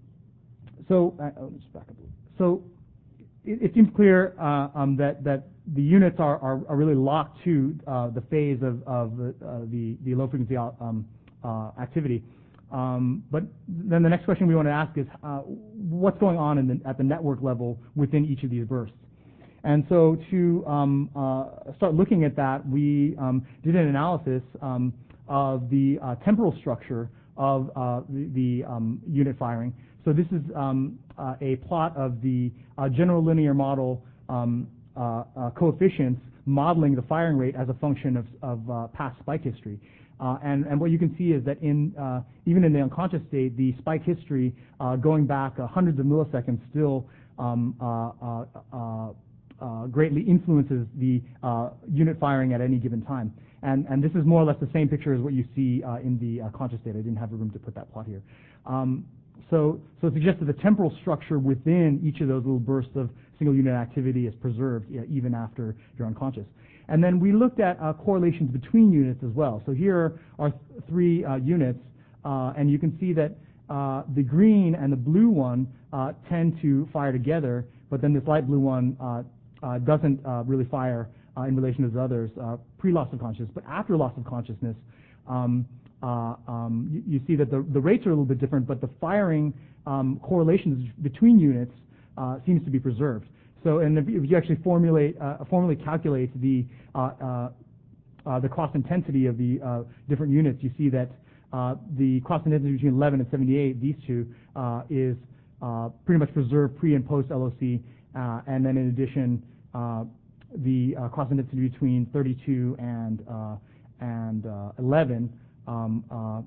so uh, oh, let's back up. So it, it seems clear uh, um, that that the units are, are, are really locked to uh, the phase of, of the, uh, the, the low frequency um, uh, activity. Um, but then the next question we want to ask is uh, what's going on in the, at the network level within each of these bursts? And so to um, uh, start looking at that, we um, did an analysis um, of the uh, temporal structure of uh, the, the um, unit firing. So this is um, uh, a plot of the uh, general linear model um, Uh, uh, coefficients modeling the firing rate as a function of, of uh, past spike history. Uh, and, and what you can see is that in, uh, even in the unconscious state, the spike history uh, going back uh, hundreds of milliseconds still um, uh, uh, uh, uh, greatly influences the uh, unit firing at any given time. And, and this is more or less the same picture as what you see uh, in the uh, conscious state. I didn't have the room to put that plot here. Um, so, so it suggests that the temporal structure within each of those little bursts of single unit activity is preserved yeah, even after you're unconscious. And then we looked at uh, correlations between units as well. So here are th three uh, units, uh, and you can see that uh, the green and the blue one uh, tend to fire together, but then this light blue one uh, uh, doesn't uh, really fire uh, in relation to the others uh, pre-loss of consciousness. But after loss of consciousness, um, uh, um, you, you see that the, the rates are a little bit different, but the firing um, correlations between units Uh, seems to be preserved. So, and if, if you actually formulate, uh, formally calculate the uh, uh, uh, the cross intensity of the uh, different units, you see that uh, the cross intensity between eleven and seventy-eight, these two, uh, is uh, pretty much preserved pre and post L O C, uh, and then in addition, uh, the uh, cross intensity between thirty-two and uh, and uh, eleven. Um, uh,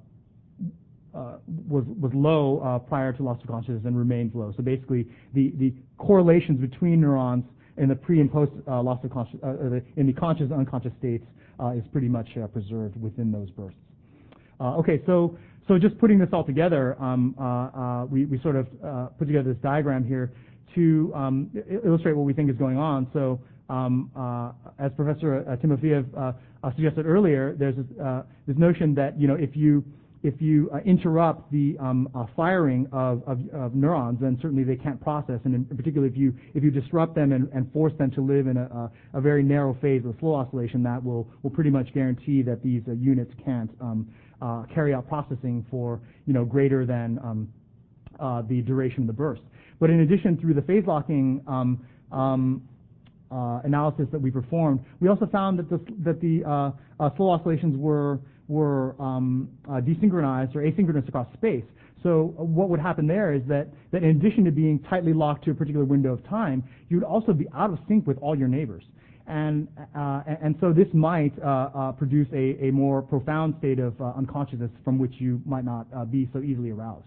Uh, was was low uh, prior to loss of consciousness and remains low. So basically, the the correlations between neurons in the pre and post uh, loss of conscious, uh, the, in the conscious and unconscious states uh, is pretty much uh, preserved within those bursts. Uh, okay, so so just putting this all together, um, uh, uh, we we sort of uh, put together this diagram here to um, illustrate what we think is going on. So um, uh, as Professor uh, Timofeyev uh, uh, suggested earlier, there's this, uh, this notion that you know if you If you uh, interrupt the um, uh, firing of, of, of neurons, then certainly they can't process. And in, in particular, if you if you disrupt them and, and force them to live in a, a, a very narrow phase of slow oscillation, that will will pretty much guarantee that these uh, units can't um, uh, carry out processing for you know greater than um, uh, the duration of the burst. But in addition, through the phase locking um, um, uh, analysis that we performed, we also found that the that the uh, uh, slow oscillations were were um, uh, desynchronized or asynchronous across space. So uh, what would happen there is that, that in addition to being tightly locked to a particular window of time, you would also be out of sync with all your neighbors. And, uh, and, and so this might uh, uh, produce a, a more profound state of uh, unconsciousness from which you might not uh, be so easily aroused.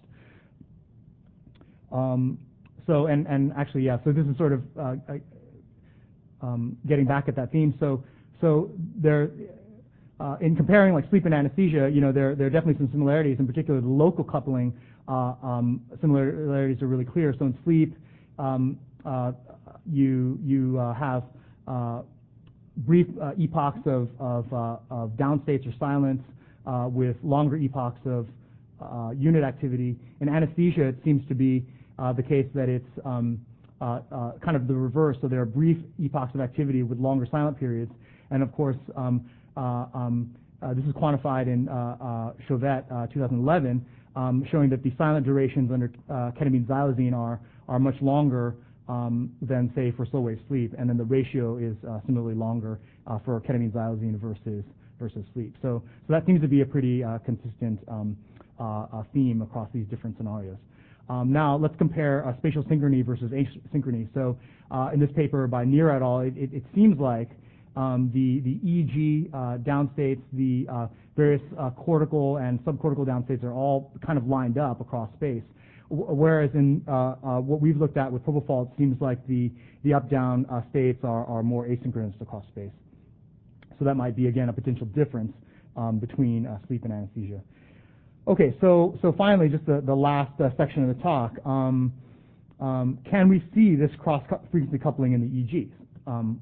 Um, so, and, and actually, yeah, so this is sort of uh, um, getting back at that theme. So, so there, Uh, in comparing like sleep and anesthesia, you know, there, there are definitely some similarities. In particular, the local coupling uh, um, similarities are really clear. So in sleep, um, uh, you you uh, have uh, brief uh, epochs of of, uh, of down states or silence uh, with longer epochs of uh, unit activity. In anesthesia, it seems to be uh, the case that it's um, uh, uh, kind of the reverse. So there are brief epochs of activity with longer silent periods, and of course. Um, Uh, um, uh, this is quantified in uh, uh, Chauvet uh, two thousand eleven, um, showing that the silent durations under uh, ketamine xylazine are are much longer um, than, say, for slow wave sleep, and then the ratio is uh, similarly longer uh, for ketamine xylazine versus versus sleep. So, so that seems to be a pretty uh, consistent um, uh, uh, theme across these different scenarios. Um, now, let's compare uh, spatial synchrony versus asynchrony. So, uh, in this paper by Neer et al., it, it, it seems like um, the the E G uh, downstates, the uh, various uh, cortical and subcortical downstates are all kind of lined up across space. W whereas in uh, uh, what we've looked at with propofol, it seems like the the up-down uh, states are are more asynchronous across space. So that might be, again, a potential difference um, between uh, sleep and anesthesia. Okay, so so finally, just the, the last uh, section of the talk. Um, um, can we see this cross-frequency coupling in the E Gs? Um,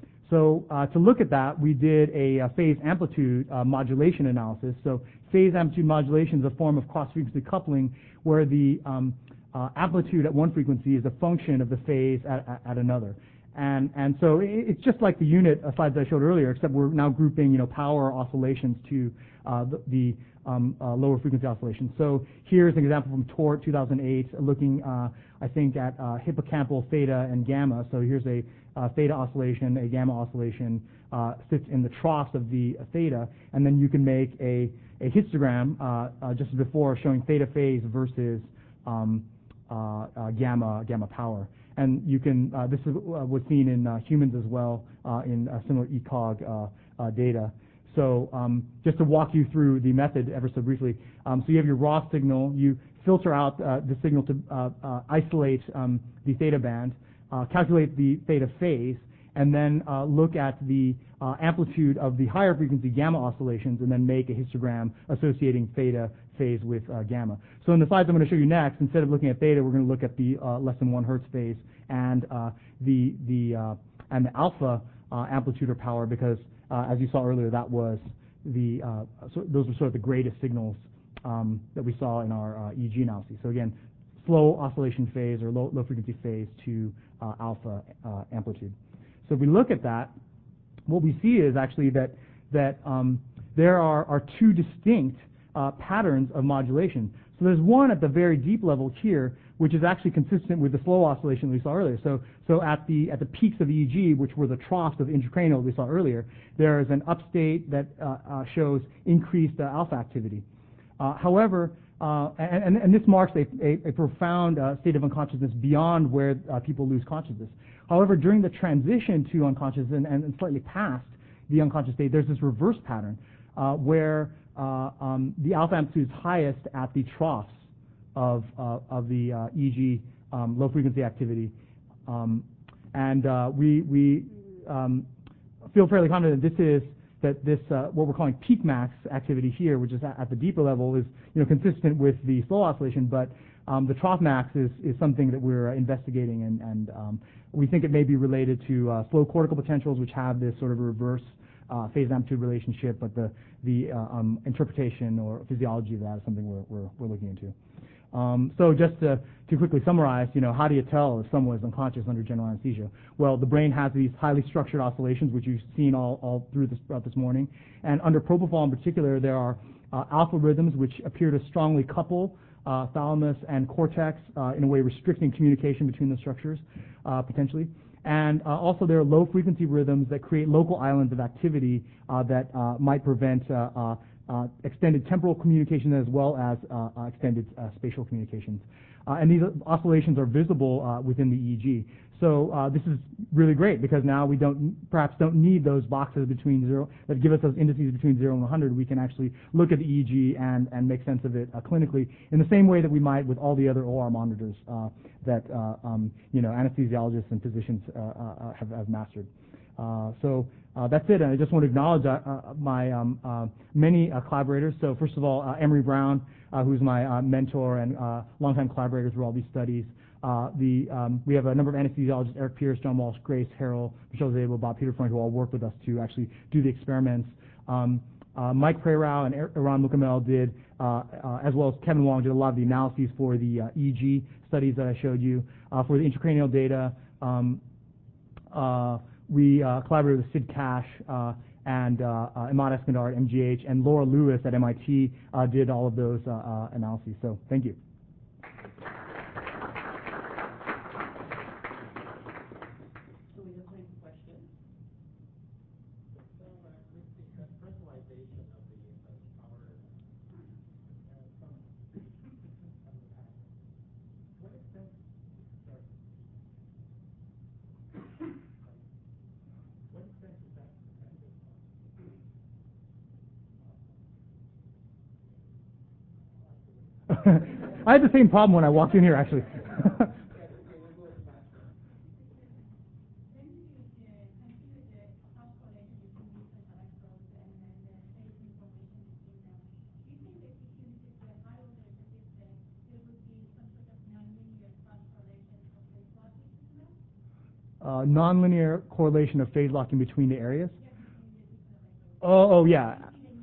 so uh, to look at that, we did a, a phase amplitude uh, modulation analysis. So phase amplitude modulation is a form of cross-frequency coupling where the um, uh, amplitude at one frequency is a function of the phase at, at, at another. And, and so it, it's just like the unit slides I showed earlier, except we're now grouping, you know, power oscillations to uh, the, the um, uh, lower frequency oscillations. So here's an example from Tort two thousand eight, looking, uh, I think, at uh, hippocampal theta and gamma. So here's a uh, theta oscillation, a gamma oscillation uh, sits in the trough of the uh, theta, and then you can make a, a histogram uh, uh, just as before showing theta phase versus um, uh, uh, gamma gamma power. And you can, uh, this is, uh, was seen in uh, humans as well uh, in uh, similar E C O G uh, uh, data. So um, just to walk you through the method ever so briefly. Um, so you have your raw signal. You filter out uh, the signal to uh, uh, isolate um, the theta band, uh, calculate the theta phase, and then uh, look at the uh, amplitude of the higher frequency gamma oscillations, and then make a histogram associating theta phase with uh, gamma. So in the slides I'm going to show you next, instead of looking at theta, we're going to look at the uh, less than one hertz phase and uh, the the uh, and the alpha uh, amplitude or power, because uh, as you saw earlier, that was the uh, so those were sort of the greatest signals um, that we saw in our uh, E E G analysis. So again, slow oscillation phase or low low frequency phase to uh, alpha uh, amplitude. So if we look at that, what we see is actually that that um, there are, are two distinct uh, patterns of modulation. So there's one at the very deep level here, which is actually consistent with the slow oscillation we saw earlier. So so at the at the peaks of E E G, which were the troughs of intracranial we saw earlier, there is an upstate that uh, uh, shows increased uh, alpha activity. Uh, however, uh, and, and this marks a, a, a profound uh, state of unconsciousness beyond where uh, people lose consciousness. However, during the transition to unconsciousness and, and slightly past the unconscious state, there's this reverse pattern uh, where uh, um, the alpha amplitude is highest at the troughs of, uh, of the uh, E E G um, low frequency activity. Um, and uh, we, we um, feel fairly confident that this is that this uh, what we're calling peak max activity here, which is at, at the deeper level, is you know consistent with the slow oscillation, but um, the trough max is, is something that we're uh, investigating, and, and um, we think it may be related to uh, slow cortical potentials, which have this sort of reverse uh, phase amplitude relationship, but the the uh, um, interpretation or physiology of that is something we're we're, we're looking into. Um, so just to, to quickly summarize, you know, how do you tell if someone is unconscious under general anesthesia? Well, the brain has these highly structured oscillations, which you've seen all, all through this, throughout this morning. And under propofol in particular, there are uh, alpha rhythms which appear to strongly couple uh, thalamus and cortex, uh, in a way restricting communication between the structures, uh, potentially. And uh, also there are low frequency rhythms that create local islands of activity uh, that uh, might prevent uh, uh, Uh, extended temporal communication as well as uh, uh, extended uh, spatial communications. Uh, and these oscillations are visible uh, within the E E G. So uh, this is really great because now we don't perhaps don't need those boxes between zero that give us those indices between zero and one hundred. We can actually look at the E E G and, and make sense of it uh, clinically in the same way that we might with all the other O R monitors uh, that uh, um, you know anesthesiologists and physicians uh, uh, have, have mastered. Uh, so uh, that's it, and I just want to acknowledge uh, uh, my um, uh, many uh, collaborators. So first of all, uh, Emery Brown, uh, who's my uh, mentor and uh, longtime collaborator through all these studies. Uh, the, um, we have a number of anesthesiologists, Eric Pierce, John Walsh, Grace, Harrell, Michelle Zabel, Bob Peter Freund, who all work with us to actually do the experiments. Um, uh, Mike Prerau and Iran Mukamel did, uh, uh, as well as Kevin Wong, did a lot of the analyses for the uh, E E G studies that I showed you. Uh, for the intracranial data, um, uh, we uh, collaborated with Sid Cash uh, and uh, uh, Imad Eskandar at M G H, and Laura Lewis at M I T uh, did all of those uh, uh, analyses. So thank you. So we have time for questions. So, uh, with the personalization of the uh, power uh, from, from the past, what extent, sorry, what extent is that dependent on? I had the same problem when I walked in here, actually. uh, nonlinear correlation of phase locking between the areas. Oh, oh yeah.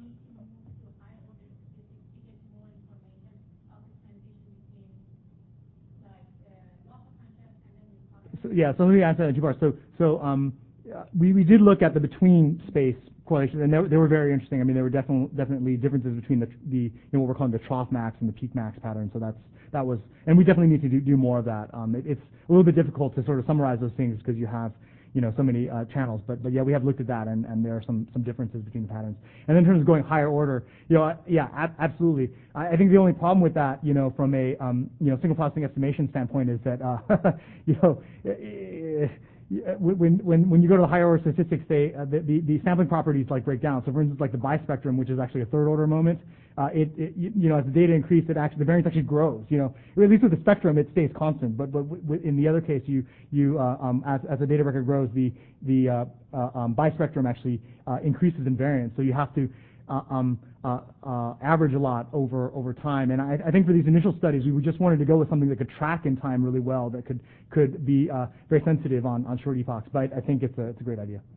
So, yeah, so let me answer that in two parts. So, so um, uh, we, we did look at the between space correlations, and they, they were very interesting. I mean, there were definitely definitely differences between the the you know, what we're calling the trough max and the peak max pattern. So that's that was, and we definitely need to do, do more of that. Um, it, it's a little bit difficult to sort of summarize those things because you have you know so many uh, channels. But but yeah, we have looked at that, and, and there are some some differences between the patterns. And in terms of going higher order, you know, uh, yeah, ab- absolutely. I, I think the only problem with that, you know, from a um, you know single processing estimation standpoint, is that uh, you know. Uh, When, when, when you go to the higher order statistics, they, uh, the, the, the sampling properties like break down. So for instance, like the bispectrum, which is actually a third order moment, uh, it, it, you know, as the data increase, it actually, the variance actually grows, you know. At least with the spectrum, it stays constant. But, but w- in the other case, you, you, uh, um, as, as the data record grows, the, the, uh, uh, um, bispectrum actually, uh, increases in variance. So you have to, Uh, um, uh, uh, average a lot over over time. And I, I think for these initial studies, we just wanted to go with something that could track in time really well, that could could be uh, very sensitive on, on short epochs. But I think it's a it's a great idea.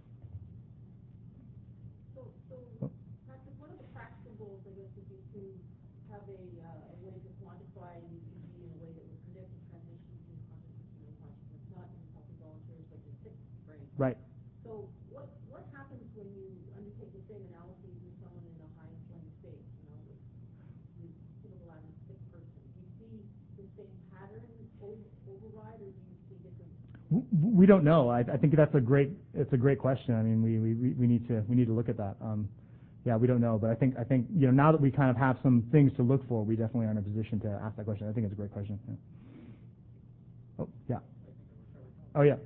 So, so, Patrick, one of the practical goals, I guess, would be to have a, uh, a way to quantify an E C G in a way that would predict the transition between consciousness and unconsciousness, not in healthy volunteers, but in sick brains. Right. So, what what happens when you undertake the same analyses with someone in a high inflamed state? You know, with you typical average sick person, do you see the same pattern over, override, or do you see different? We don't know. I, I think that's a great it's a great question. I mean, we, we, we need to we need to look at that. Um, yeah, we don't know, but I think I think you know now that we kind of have some things to look for, we definitely are in a position to ask that question. I think it's a great question. Yeah. Oh yeah. Oh yeah.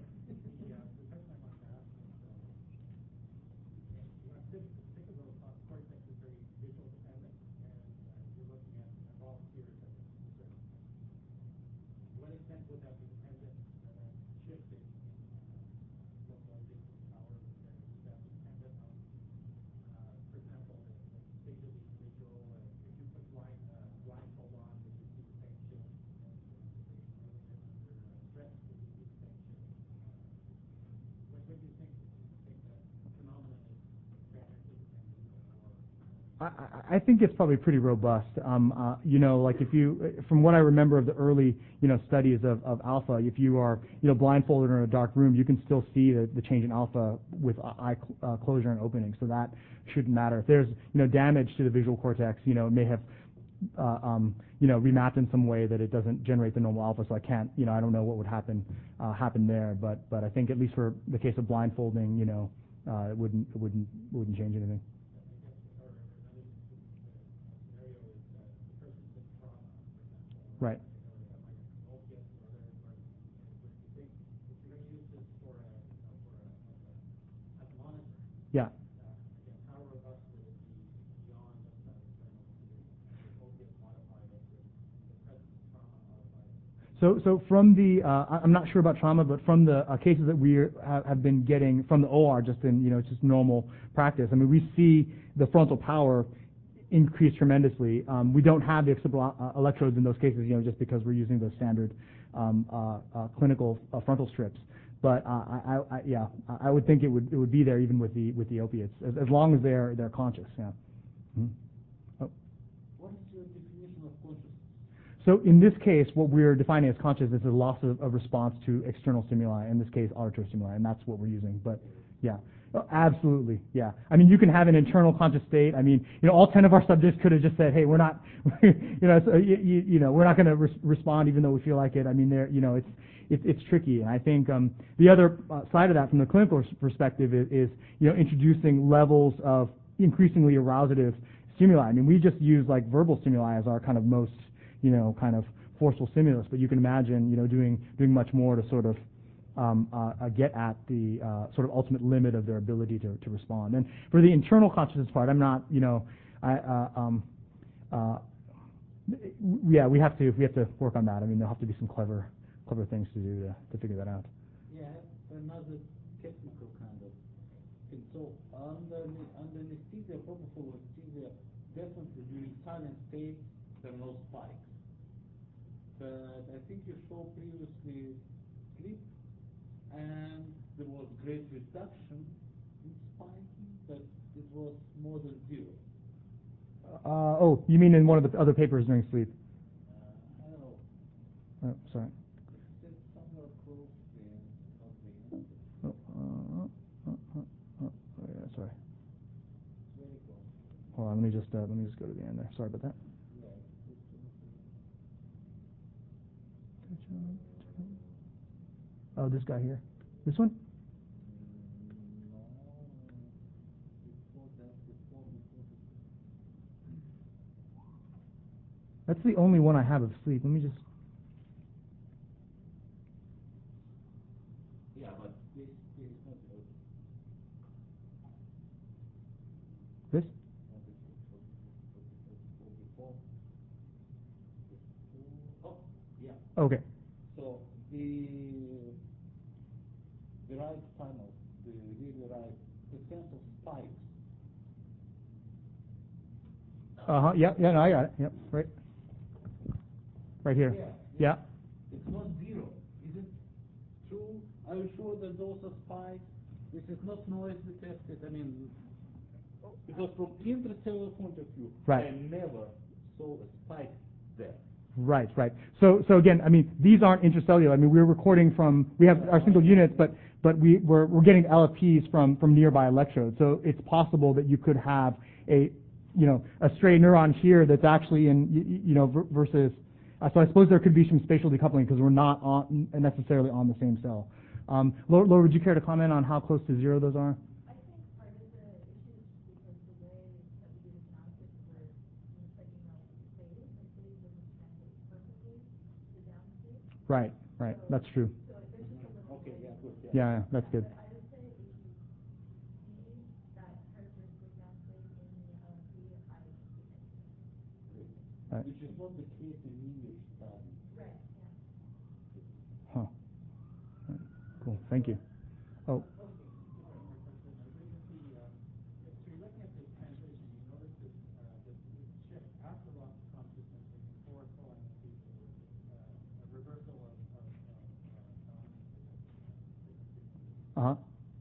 I, I think it's probably pretty robust. Um, uh, you know, like if you, from what I remember of the early, you know, studies of, of alpha, if you are, you know, blindfolded or in a dark room, you can still see the, the change in alpha with eye cl- uh, closure and opening. So that shouldn't matter. If there's, you know, damage to the visual cortex, you know, it may have, uh, um, you know, remapped in some way that it doesn't generate the normal alpha. So I can't, you know, I don't know what would happen, uh, happen there. But, but I think at least for the case of blindfolding, you know, uh, it wouldn't, it wouldn't, it wouldn't change anything. Right. Yeah. So, so from the, uh, I'm not sure about trauma, but from the uh, cases that we are, have been getting from the O R, just in, you know, just normal practice, I mean, we see the frontal power increase tremendously. Um, we don't have the occipital uh, electrodes in those cases, you know, just because we're using the standard um, uh, uh, clinical uh, frontal strips. But uh, I, I, yeah, I would think it would it would be there even with the with the opiates, as, as long as they're they're conscious. Yeah. Mm-hmm. Oh. What is your definition of consciousness? So in this case, what we're defining as consciousness is a loss of, of response to external stimuli. In this case, auditory stimuli, and that's what we're using. But yeah. Oh, absolutely, yeah. I mean, you can have an internal conscious state. I mean, you know, all ten of our subjects could have just said, "Hey, we're not, you know, so, you, you, you know, we're not going to res- respond, even though we feel like it." I mean, there, you know, it's it's it's tricky. And I think um, the other uh, side of that, from the clinical perspective, is, is you know, introducing levels of increasingly arousative stimuli. I mean, we just use like verbal stimuli as our kind of most, you know, kind of forceful stimulus. But you can imagine, you know, doing doing much more to sort of Um, uh, uh, get at the uh, sort of ultimate limit of their ability to, to respond. And for the internal consciousness part, I'm not, you know, I, uh, um, uh, yeah, we have to we have to work on that. I mean, there'll have to be some clever clever things to do to, to figure that out. Yeah, another technical kind of thing. So under under anesthesia, propofol anesthesia, definitely during silent state there are no spikes. But I think you showed previously sleep and there was great reduction in spiking, but it was more than zero. Uh, oh, you mean in one of the other papers during sleep? Uh, I don't know. Oh, sorry. It's somewhere close there, not there. Oh, uh, uh, uh, uh, oh, yeah, sorry. Very close. Hold on, let me just uh, let me just go to the end there. Sorry about that. Yeah, it's Oh, this guy here. This one? no, before that, before, before, before. That's the only one I have of sleep. Let me just. Yeah, but this, this is not good. This? Not the case. Before, before, before, before. Oh, yeah. Okay. So the the right panel, the really right, the sense of spikes. Uh huh. Yeah. Yeah. No, I got it. Yep. Right. Right here. Yeah. Yeah. It's not zero. Is it true? Are you sure that those are spikes? This is not noisily tested. I mean, because from intracellular point of view, Right. I never saw a spike there. Right, right. So, so again, I mean, these aren't intracellular. I mean, we're recording from, we have our single units, but, but we, we're, we're getting L F Ps from, from nearby electrodes. So it's possible that you could have a, you know, a stray neuron here that's actually in, you, you know, ver- versus, uh, so I suppose there could be some spatial decoupling because we're not on, necessarily on the same cell. Um, Laura, Laura, would you care to comment on how close to zero those are? I think part of the issue is because the way that we do this analysis, we're just taking out phase, and phase doesn't translate perfectly to downstate. Right, right. So- That's true. So there's just a little. Okay, yeah, good. Yeah, yeah, that's good. But I would say if you see that characteristic downstate in the L F P, I would just keep it. Right. Which is not the case in English study. Right, yeah. Huh. Right. Cool. Thank you. Oh. Uh huh.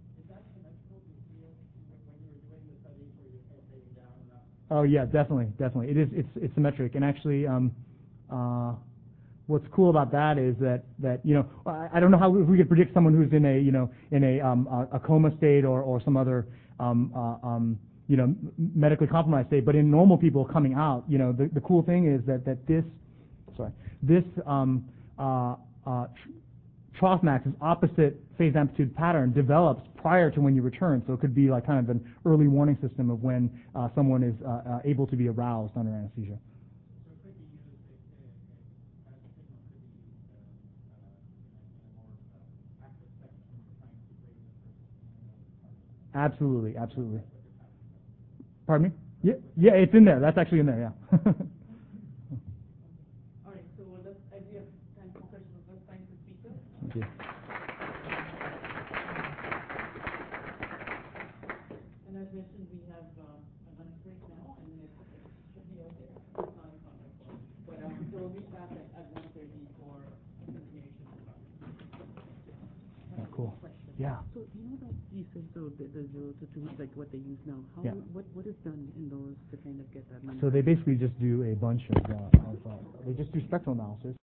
Oh yeah, definitely, definitely. It is. It's it's symmetric, and actually, um, uh, what's cool about that is that that you know I, I don't know how if we could predict someone who's in a you know in a um, a, a coma state or or some other um, uh, um, you know m- medically compromised state, but in normal people coming out, you know the the cool thing is that that this sorry this um, uh, uh, tr- trough max is opposite phase amplitude pattern develops prior to when you return, so it could be like kind of an early warning system of when uh, someone is uh, uh, able to be aroused under anesthesia. Absolutely, absolutely. Pardon me? Yeah, yeah, it's in there. That's actually in there. Yeah. All right, so let's, I do have time for questions. Let's thank the speaker. Thank you. And as mentioned, we have um, a lunch break now, and then it's, it should be okay. It's not a contact call. But um, so we'll be back at, at one thirty for continuation of the talk. Oh, cool. Yeah. So you know that you said so the, the zero to two, like what they use now. How Yeah. what what is done in those to kind of get that number? So they basically just do a bunch of, uh, of uh, they just do spectral analysis.